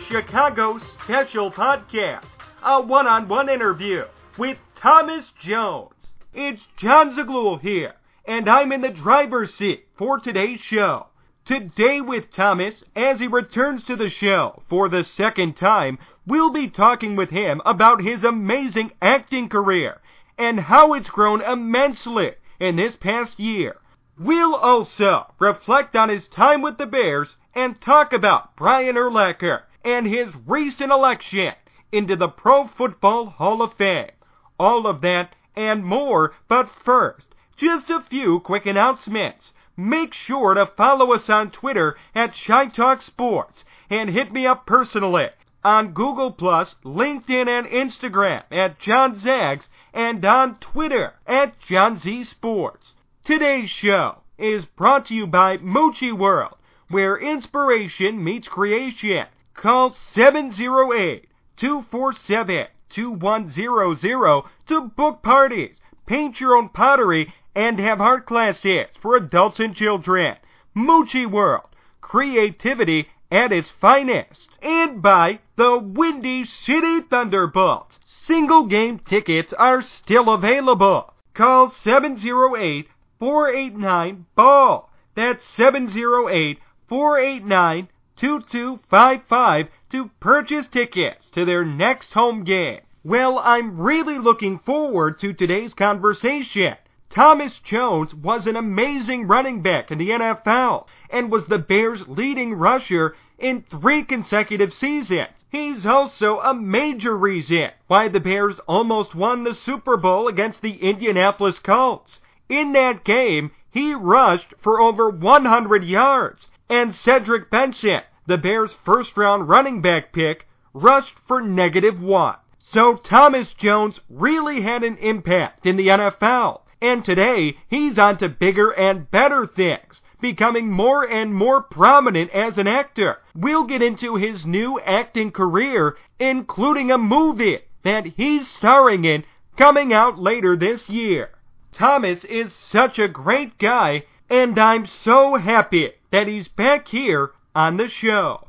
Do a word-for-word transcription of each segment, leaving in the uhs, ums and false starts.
Chicago special podcast, a one-on-one interview with Thomas Jones. It's John Zaglul here, and I'm in the driver's seat for today's show. Today with Thomas, as he returns to the show for the second time, we'll be talking with him about his amazing acting career and how it's grown immensely in this past year. We'll also reflect on his time with the Bears and talk about Brian Urlacher and his recent election into the Pro Football Hall of Fame. All of that and more, but first, just a few quick announcements. Make sure to follow us on Twitter at Shy Talk Sports and hit me up personally on Google Plus, LinkedIn, and Instagram at John Zags and on Twitter at John Z Sports. Today's show is brought to you by Mochi World, where inspiration meets creation. Call seven oh eight, two four seven, two one zero zero to book parties, paint your own pottery, and have art classes for adults and children. Mochi World, creativity at its finest. And by the Windy City Thunderbolts. Single game tickets are still available. Call seven oh eight, four eight nine, B A L L. That's seven oh eight, four eight nine, two two five five to purchase tickets to their next home game. Well, I'm really looking forward to today's conversation. Thomas Jones was an amazing running back in the N F L and was the Bears' leading rusher in three consecutive seasons. He's also a major reason why the Bears almost won the Super Bowl against the Indianapolis Colts. In that game, he rushed for over one hundred yards, and Cedric Benson, the Bears' first-round running back pick, rushed for negative one. So Thomas Jones really had an impact in the N F L. And today, he's on to bigger and better things, becoming more and more prominent as an actor. We'll get into his new acting career, including a movie that he's starring in coming out later this year. Thomas is such a great guy, and I'm so happy that he's back here on the show.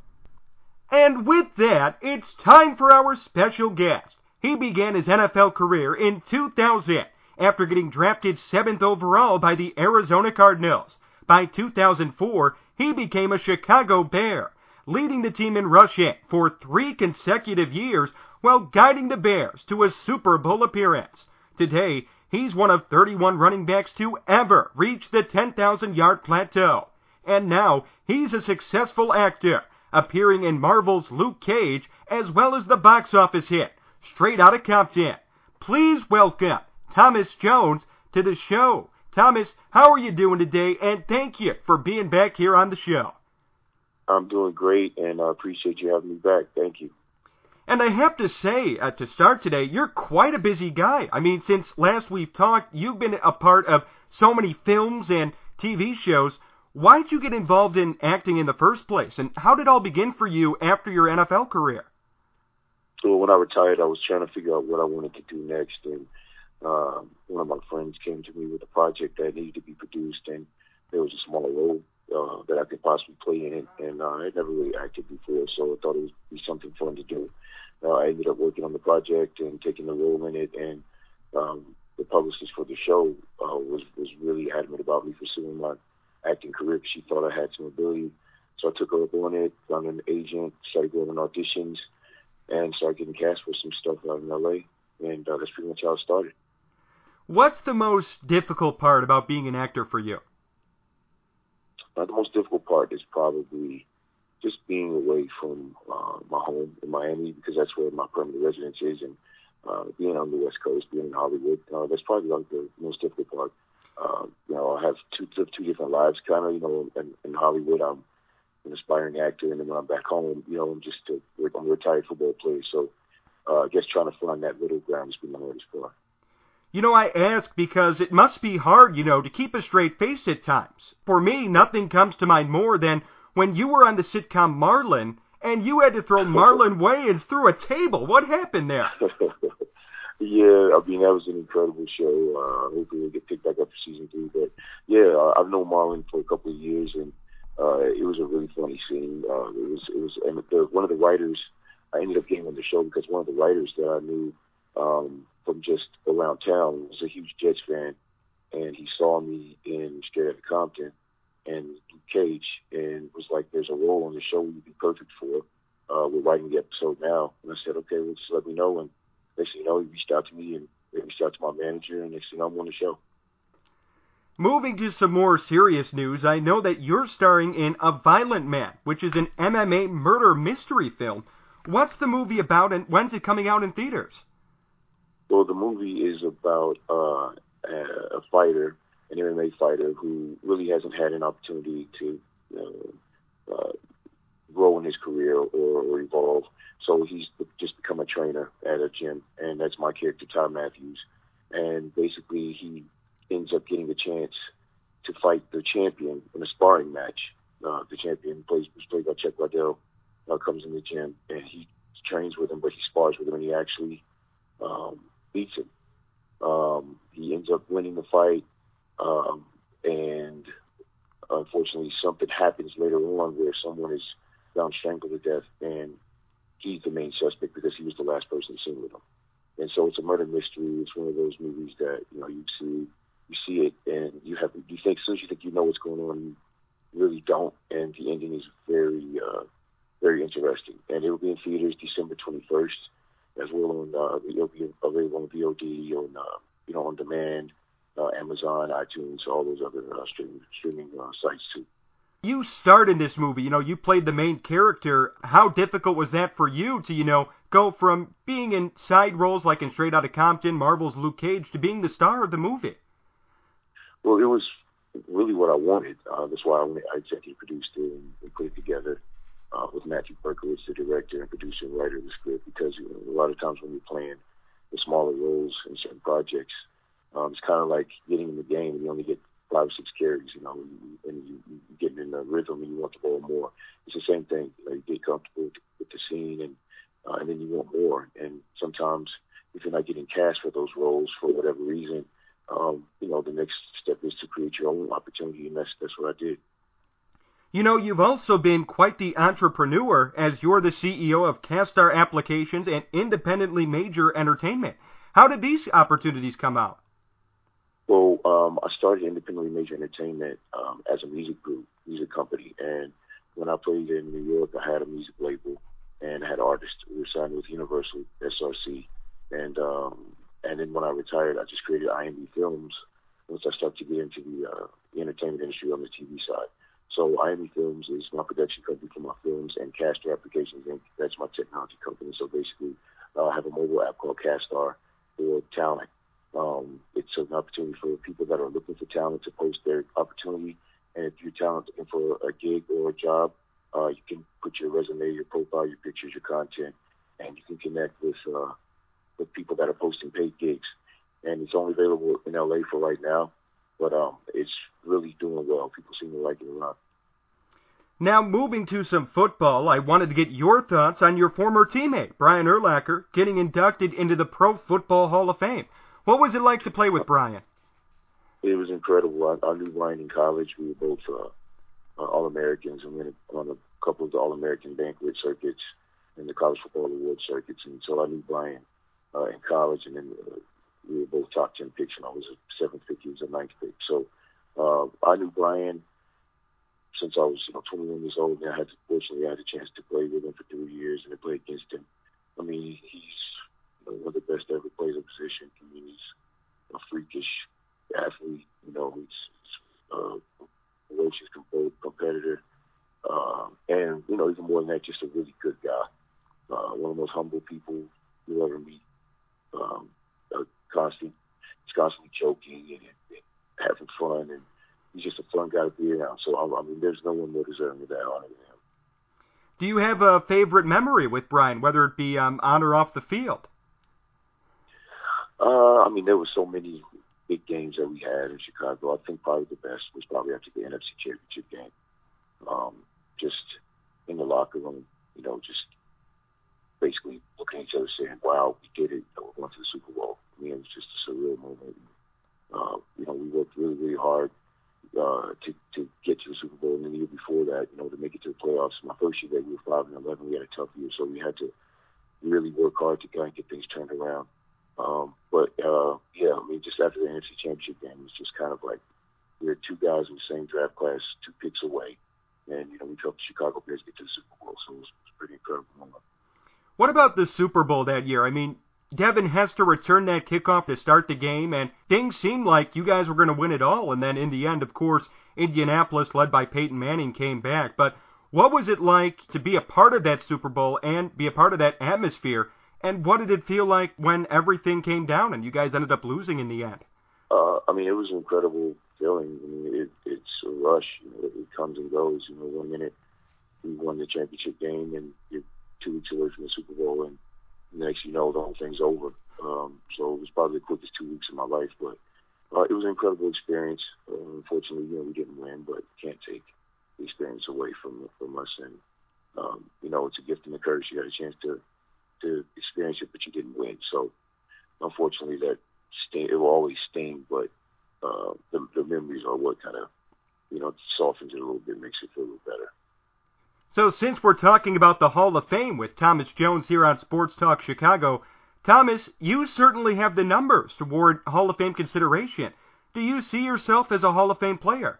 And with that, it's time for our special guest. He began his N F L career in two thousand. After getting drafted seventh overall by the Arizona Cardinals. By two thousand four, he became a Chicago Bear, leading the team in rushing for three consecutive years while guiding the Bears to a Super Bowl appearance. Today, he's one of thirty-one running backs to ever reach the ten thousand yard plateau. And now, he's a successful actor, appearing in Marvel's Luke Cage as well as the box office hit, Straight Outta Compton. Please welcome Thomas Jones to the show. Thomas, how are you doing today? And thank you for being back here on the show. I'm doing great, and I appreciate you having me back. Thank you. And I have to say, uh, to start today, you're quite a busy guy. I mean, since last we've talked, you've been a part of so many films and T V shows. Why'd you get involved in acting in the first place? And how did it all begin for you after your N F L career? Well, when I retired, I was trying to figure out what I wanted to do next, and Um, one of my friends came to me with a project that needed to be produced, and there was a small role uh, that I could possibly play in it, and uh, I had never really acted before, so I thought it would be something fun to do. Uh, I ended up working on the project and taking the role in it, and um, the publicist for the show uh, was, was really adamant about me pursuing my acting career because she thought I had some ability. So I took her up on it, found an agent, started going on auditions, and started getting cast for some stuff out in L A, and uh, that's pretty much how it started. What's the most difficult part about being an actor for you? Uh, the most difficult part is probably just being away from uh, my home in Miami, because that's where my permanent residence is, and uh, being on the West Coast, being in Hollywood, uh, that's probably like the most difficult part. Uh, you know, I have two two different lives, kind of. You know, in, in Hollywood, I'm an aspiring actor, and then when I'm back home, you know, I'm just a, I'm a retired football player. So uh, I guess trying to find that middle ground has been the hardest part. You know, I ask because it must be hard, you know, to keep a straight face at times. For me, nothing comes to mind more than when you were on the sitcom Marlon, and you had to throw Marlon Wayans through a table. What happened there? Yeah, I mean, that was an incredible show. Uh, hopefully we'll get picked back up for season three. But, yeah, uh, I've known Marlon for a couple of years, and Uh, it was a really funny scene. Uh, it was, it was, and the, one of the writers, I ended up getting on the show because one of the writers that I knew um, from just around town was a huge Jets fan, and he saw me in Straight Outta Compton and Luke Cage, and was like, "There's a role on the show you'd be perfect for. Uh, we're writing the episode now." And I said, "Okay, well, just let me know." And next thing you know, he reached out to me, and they reached out to my manager, and next thing you know, I'm on the show. Moving to some more serious news, I know that you're starring in A Violent Man, which is an M M A murder mystery film. What's the movie about, and when's it coming out in theaters? Well, the movie is about uh, a fighter, an M M A fighter, who really hasn't had an opportunity to uh, uh, grow in his career or, or evolve. So he's just become a trainer at a gym, and that's my character, Ty Matthews. And basically, he ends up getting a chance to fight the champion in a sparring match. Uh, the champion plays, was played by Chuck Liddell, uh, comes in the gym, and he trains with him, but he spars with him, and he actually um, beats him. Um, he ends up winning the fight, um, and unfortunately something happens later on where someone is found strangled to death, and he's the main suspect because he was the last person seen with him. And so it's a murder mystery. It's one of those movies that, you know, you see you see it and you have you think as soon as you think you know what's going on, you really don't, and the ending is very uh, very interesting. And it will be in theaters December twenty-first, as well on uh, it'll be available on V O D, on uh, you know on demand, uh, Amazon, iTunes, all those other uh, streaming streaming uh, sites too. You starred in this movie, you know, you played the main character. How difficult was that for you to, you know, go from being in side roles like in Straight Outta Compton, Marvel's Luke Cage, to being the star of the movie? Well, it was really what I wanted. Uh, that's why I, I executive produced it and, and put it together uh, with Matthew Berkowitz, the director and producer and writer of the script, because you know, a lot of times when you're playing the smaller roles in certain projects, um, it's kind of like getting in the game and you only get five or six carries, you know, and you, you get in the rhythm and you want the ball more. It's the same thing. You know, you get comfortable with, with the scene, and uh, and then you want more. And sometimes if you're not getting cast for those roles for whatever reason, um, you know, the next step is to create your own opportunity, and that's that's what I did. You know, you've also been quite the entrepreneur, as you're the C E O of Castar Applications and Independently Major Entertainment. How did these opportunities come out? Well, um, I started Independently Major Entertainment um, as a music group, music company. And when I played in New York, I had a music label and I had artists. We were signed with Universal, S R C. And um, and then when I retired, I just created I M B Films once I started to get into the, uh, the entertainment industry on the T V side. So I M B Films is my production company for my films, and Castar Applications, and that's my technology company. So basically, uh, I have a mobile app called Castar for talent. Um, it's an opportunity for people that are looking for talent to post their opportunity. And if you're talent looking for a gig or a job, uh, you can put your resume, your profile, your pictures, your content, and you can connect with uh, with people that are posting paid gigs. And it's only available in L A for right now, but um, it's really doing well. People seem to like it a lot. Now, moving to some football, I wanted to get your thoughts on your former teammate, Brian Urlacher, getting inducted into the Pro Football Hall of Fame. What was it like to play with Brian? It was incredible. I, I knew Brian in college. We were both uh, uh, All-Americans, and we went on a couple of the All-American banquet circuits and the College Football Award circuits. And so I knew Brian uh, in college, and then uh, we were both top ten picks, and I was a seventh pick, he was a ninth pick. So uh, I knew Brian since I was you know, twenty-one years old, and I had to, fortunately I had a chance to play with him for three years and to play against him. I mean, he's you know, one of the best that ever plays a position. I mean, he's a freakish athlete. You know, he's, he's uh, a ferocious competitor, uh, and you know, even more than that, just a really good guy. Uh, one of the most humble people you'll ever meet. Um, uh, constant, he's constantly joking and, and having fun, and he's just a fun guy to be around. So I, I mean, there's no one more deserving of that honor than him. Do you have a favorite memory with Brian, whether it be um, on or off the field? Uh, I mean, there were so many big games that we had in Chicago. I think probably the best was probably after the N F C Championship game. Um, just in the locker room, you know, just basically looking at each other saying, wow, we did it. You know, we went to the Super Bowl. I mean, it was just a surreal moment. Uh, you know, we worked really, really hard. We uh, to to get to the Super Bowl, and then the year before that, you know, to make it to the playoffs. My first year that we were five and eleven, we had a tough year, so we had to really work hard to kind of get things turned around. Um, but uh, yeah, I mean, just after the N F C Championship game, it was just kind of like we were two guys in the same draft class, two picks away, and you know, we helped the Chicago Bears get to the Super Bowl, so it was, it was a pretty incredible moment. What about the Super Bowl that year? I mean, Devin Hester returned that kickoff to start the game, and things seemed like you guys were going to win it all. And then in the end, of course, Indianapolis, led by Peyton Manning, came back. But what was it like to be a part of that Super Bowl and be a part of that atmosphere? And what did it feel like when everything came down and you guys ended up losing in the end? Uh, I mean, it was an incredible feeling. I mean, it, it's a rush. You know, it comes and goes. You know, one minute we won the championship game, and you're two weeks away from the Super Bowl, and next you know, the whole thing's over. Um, so it was probably the quickest two weeks of my life, but uh, it was an incredible experience. Uh, unfortunately, you know, we didn't win, but can't take the experience away from from us. And um, you know, it's a gift and a curse. You had a chance to to experience it, but you didn't win. So unfortunately, that sting, it will always sting. But uh, the, the memories are what kind of, you know, softens it a little bit, makes it feel a little better. So since we're talking about the Hall of Fame with Thomas Jones here on Sports Talk Chicago, Thomas, you certainly have the numbers toward Hall of Fame consideration. Do you see yourself as a Hall of Fame player?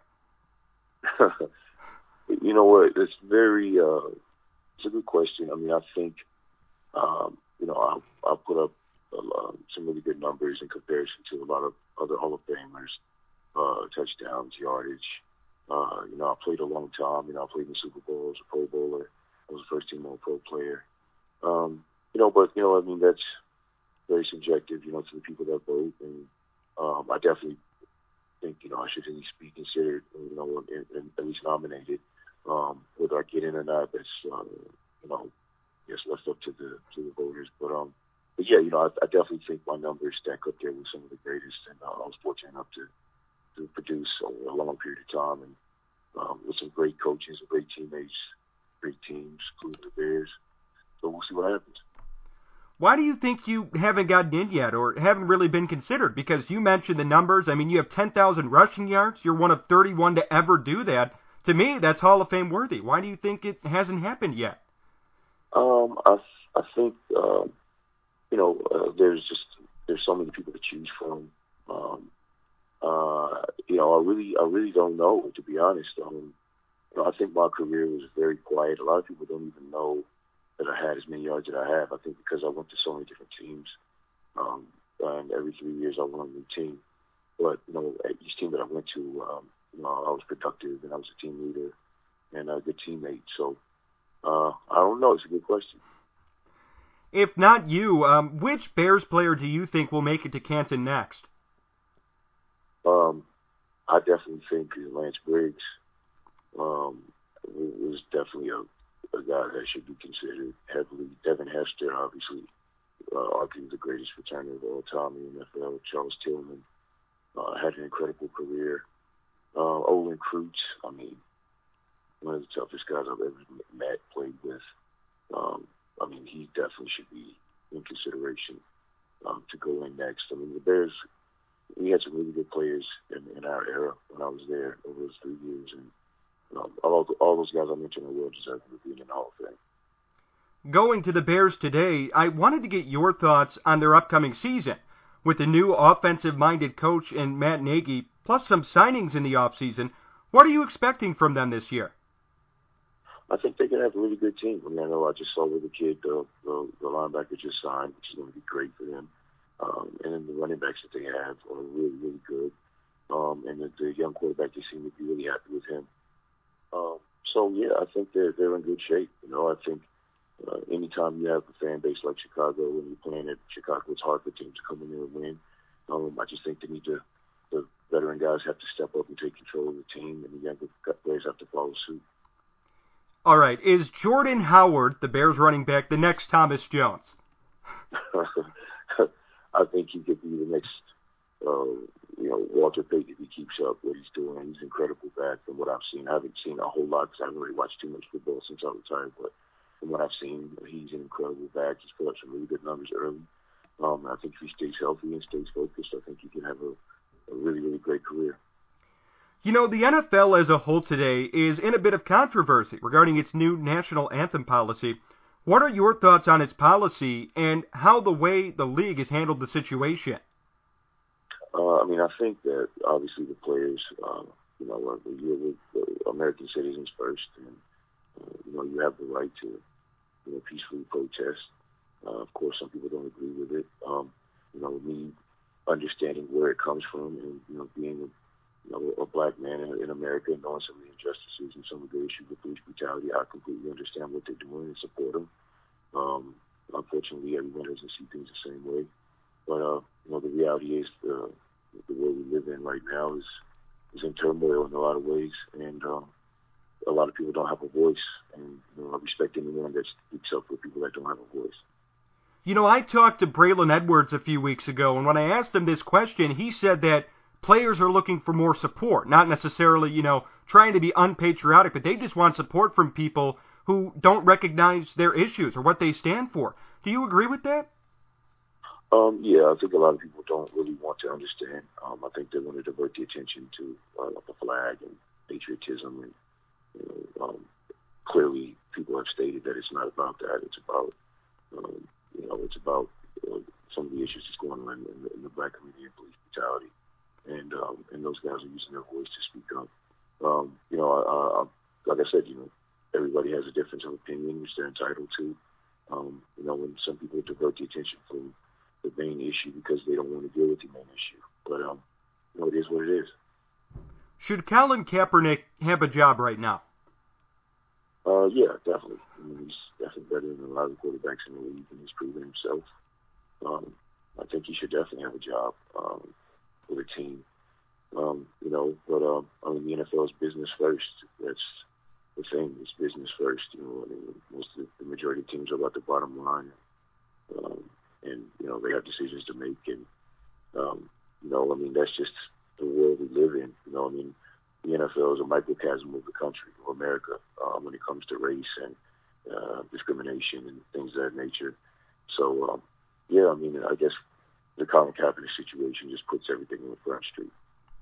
You know what? It's very, uh, it's a good question. I mean, I think, um, you know, I'll, I'll put up uh, some really good numbers in comparison to a lot of other Hall of Famers, uh, touchdowns, yardage. Uh, you know, I played a long time. You know, I played in the Super Bowl. I was a Pro Bowler. I was a first-team All-Pro player. Um, you know, but, you know, I mean, that's very subjective, you know, to the people that vote. And um, I definitely think, you know, I should at least be considered, you know, and, and at least nominated. Um, whether I get in or not, that's, uh, you know, I guess left up to the to the voters. But, um, but yeah, you know, I, I definitely think my numbers stack up there with some of the greatest. And uh, I was fortunate enough to to produce over a long period of time, and um, with some great coaches, and great teammates, great teams, including the Bears. So we'll see what happens. Why do you think you haven't gotten in yet, or haven't really been considered? Because you mentioned the numbers. I mean, you have ten thousand rushing yards. You're one of thirty-one to ever do that. To me, that's Hall of Fame worthy. Why do you think it hasn't happened yet? Um, I I think uh, you know uh, there's just there's so many people to choose from. Um, Uh, you know, I really, I really don't know, to be honest. Um, you know, I think my career was very quiet. A lot of people don't even know that I had as many yards that I have. I think because I went to so many different teams, um, and every three years I won a new team. But you know, at each team that I went to, um, you know, I was productive and I was a team leader and a good teammate. So uh, I don't know. It's a good question. If not you, um, which Bears player do you think will make it to Canton next? Um, I definitely think Lance Briggs um, was definitely a, a guy that should be considered heavily. Devin Hester, obviously, uh, arguably the greatest returner of all time in the N F L. Charles Tillman uh, had an incredible career. Uh, Olin Kreutz, I mean, one of the toughest guys I've ever met, played with. Um, I mean, he definitely should be in consideration um, to go in next. I mean, the Bears, we had some really good players in, in our era when I was there over those three years, and um, all, all those guys I mentioned are well deserved of being in the Hall of Fame. Going to the Bears today, I wanted to get your thoughts on their upcoming season. With the new offensive-minded coach in Matt Nagy, plus some signings in the offseason, what are you expecting from them this year? I think they're going to have a really good team. I mean, I know I just saw where the kid, the, the, the linebacker just signed, which is going to be great for them. Um, and then the running backs that they have are really, really good. Um, and the, the young quarterback, they seem to be really happy with him. Um, so, yeah, I think they're, they're in good shape. You know, I think uh, anytime you have a fan base like Chicago and you're playing at Chicago, it's hard for teams to come in there and win. Um, I just think they need to, the veteran guys have to step up and take control of the team, and the younger players have to follow suit. All right, is Jordan Howard, the Bears running back, the next Thomas Jones? I think he could be the next, uh, you know, Walter Payton if he keeps up what he's doing. He's an incredible back from what I've seen. I haven't seen a whole lot because I haven't really watched too much football since I retired, but from what I've seen, he's an incredible back. He's put up some really good numbers early. Um, I think if he stays healthy and stays focused, I think he can have a, a really, really great career. You know, the N F L as a whole today is in a bit of controversy regarding its new national anthem policy. What are your thoughts on its policy and how the way the league has handled the situation? Uh, I mean, I think that obviously the players, uh, you know, are the, the American citizens first, and uh, you know, you have the right to, you know, peacefully protest. Uh, of course, some people don't agree with it. Um, you know, me understanding where it comes from, and you know, being a, you know, a black man in, in America, and knowing some of the injustices and some of the issues with police brutality, I completely understand what they're doing and support them. Um, unfortunately, everyone doesn't see things the same way. But, uh, you know, the reality is uh, the world we live in right now is, is in turmoil in a lot of ways, and uh, a lot of people don't have a voice. And you know, I respect anyone that speaks up for people that don't have a voice. You know, I talked to Braylon Edwards a few weeks ago, and when I asked him this question, he said that players are looking for more support, not necessarily, you know, trying to be unpatriotic, but they just want support from people who don't recognize their issues or what they stand for. Do you agree with that? Um, yeah, I think a lot of people don't really want to understand. Um, I think they want to divert the attention to uh, the flag and patriotism, and you know, um, clearly people have stated that it's not about that. It's about, um, you know, it's about uh, some of the issues that's going on in the, in the black community and police brutality. And um, and those guys are using their voice to speak up. Um, you know, I, I, like I said, you know, everybody has a difference of opinion, which they're entitled to. Um, you know, when some people divert the attention from the main issue because they don't want to deal with the main issue. But, um, you know, it is what it is. Should Colin Kaepernick have a job right now? Uh, yeah, definitely. I mean, he's definitely better than a lot of quarterbacks in the league, and he's proven himself. Um, I think he should definitely have a job. Um, with a team, um, you know, but um, I mean, the N F L is business first. That's the thing; it's business first. You know, I mean, most of the, the majority of teams are about the bottom line, um, and you know, they have decisions to make, and um, you know, I mean, that's just the world we live in. You know, I mean, the N F L is a microcosm of the country, of America, um, when it comes to race and uh, discrimination and things of that nature. So, um, yeah, I mean, I guess the Colin Kaepernick situation just puts everything on the front street.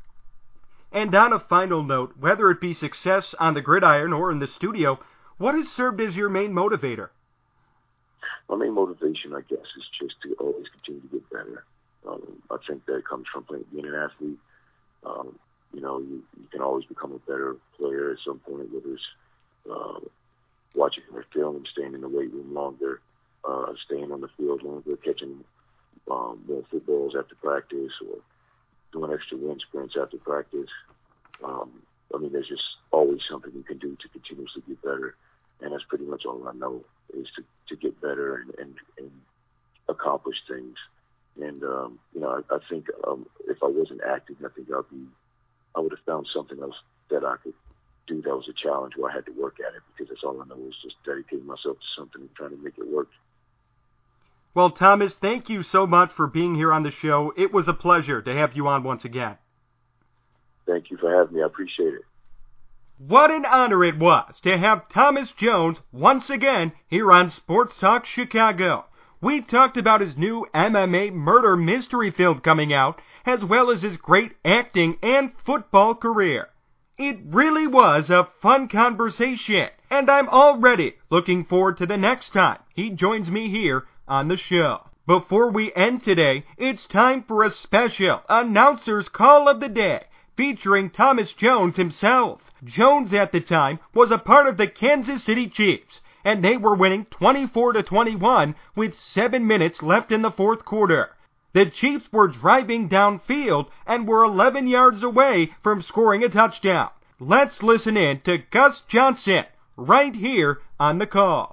And on a final note, whether it be success on the gridiron or in the studio, what has served as your main motivator? My main motivation, I guess, is just to always continue to get better. Um, I think that comes from playing, being an athlete. Um, you know, you, you can always become a better player at some point, whether it's uh, watching the film, staying in the weight room longer, uh, staying on the field longer, catching Um, more footballs after practice, or doing extra wind sprints after practice. Um, I mean, there's just always something you can do to continuously get better, and that's pretty much all I know is to, to get better and, and, and accomplish things. And um, you know, I, I think um, if I wasn't acting, I think I'd be, I would have found something else that I could do that was a challenge where I had to work at it, because that's all I know is just dedicating myself to something and trying to make it work. Well, Thomas, thank you so much for being here on the show. It was a pleasure to have you on once again. Thank you for having me. I appreciate it. What an honor it was to have Thomas Jones once again here on Sports Talk Chicago. We talked about his new M M A murder mystery film coming out, as well as his great acting and football career. It really was a fun conversation, and I'm already looking forward to the next time he joins me here on the show. Before we end today, it's time for a special announcer's call of the day featuring Thomas Jones himself. Jones at the time was a part of the Kansas City Chiefs, and they were winning twenty-four to twenty-one with seven minutes left in the fourth quarter. The Chiefs were driving downfield and were eleven yards away from scoring a touchdown. Let's listen in to Gus Johnson right here on the call.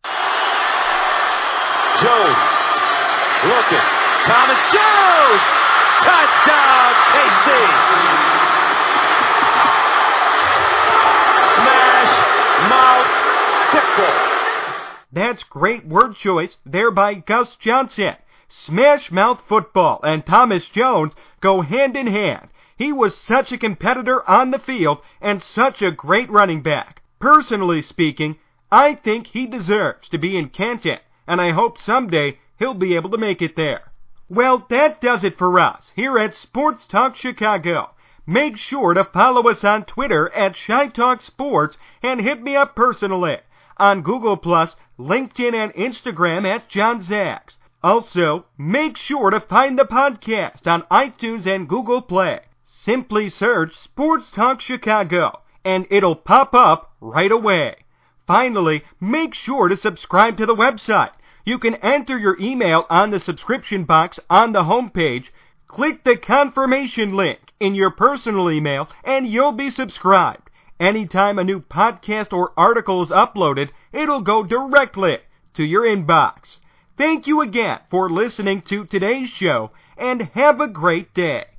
Jones, looking, Thomas Jones, touchdown K C. Smash mouth football. That's great word choice there by Gus Johnson. Smash mouth football and Thomas Jones go hand in hand. He was such a competitor on the field and such a great running back. Personally speaking, I think he deserves to be in Canton, and I hope someday he'll be able to make it there. Well, that does it for us here at Sports Talk Chicago. make sure to follow us on Twitter at Shy Talk Sports and hit me up personally on Google Plus, LinkedIn, and Instagram at John Zacks. Also, make sure to find the podcast on iTunes and Google Play. Simply search Sports Talk Chicago, and it'll pop up right away. Finally, make sure to subscribe to the website. You can enter your email on the subscription box on the homepage. Click the confirmation link in your personal email, and you'll be subscribed. Anytime a new podcast or article is uploaded, it'll go directly to your inbox. Thank you again for listening to today's show, and have a great day.